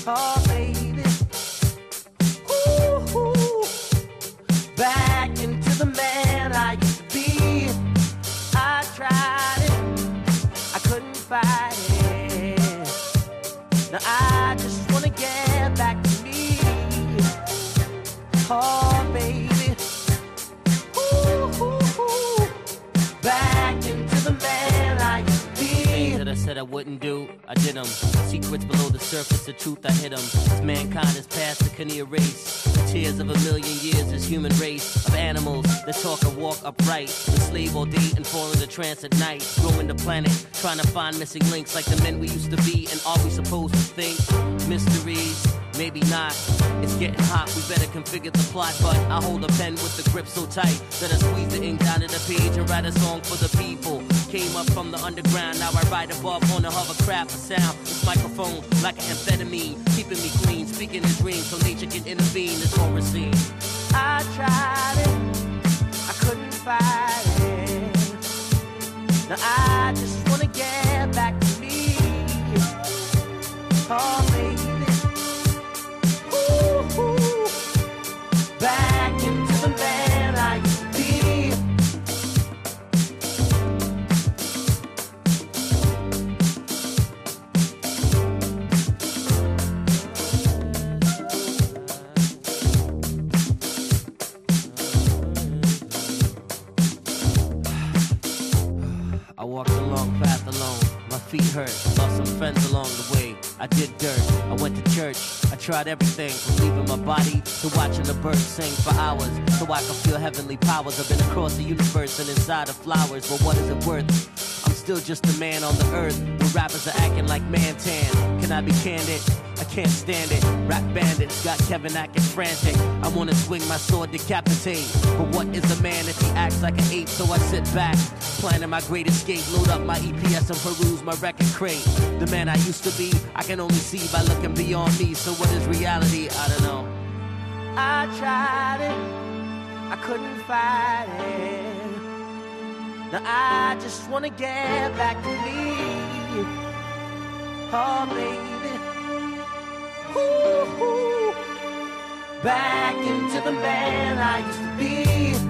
Oh, baby. Ooh, back into the man I used to be. I tried it, I couldn't fight it. Now I just wanna get back to me. Oh, baby. Ooh, back into the man I used to be. Things that I said I wouldn't do, I did them. Secrets below the surface, the truth, I hid them. As mankind is past, it can erase the tears of a million years. This human race of animals that talk and walk upright, enslave all day and fall into trance at night. Growing the planet, trying to find missing links like the men we used to be. And are we supposed to think? Mysteries, maybe not. It's getting hot, we better configure the plot. But I hold a pen with the grip so tight that I squeeze the ink down to the page and write a song for the people. Came up from the underground, now I ride above on a hovercraft for sound. This microphone like an amphetamine, keeping me clean, speaking in dreams so nature can intervene. This horror scene. I tried it, I couldn't fight it. Now I just wanna get back to me. Oh, baby. Ooh, back into the man I used to be. I walked a long path alone, my feet hurt, lost some friends along the way. I did dirt, I went to church, I tried everything from leaving my body to watching the birds sing for hours so I could feel heavenly powers. I've been across the universe and inside of flowers, but what is it worth? I'm still just a man on the earth where rappers are acting like Mantan. Can I be candid? I can't stand it. Rap bandits got Kevin acting frantic. I wanna swing my sword, decapitate. But what is a man if he acts like an ape? So I sit back, planning my great escape. Load up my EPS and peruse my record crate. The man I used to be, I can only see by looking beyond me. So what is reality? I don't know. I tried it, I couldn't fight it. Now I just wanna get back to me. Oh, baby. Ooh, back into the man I used to be.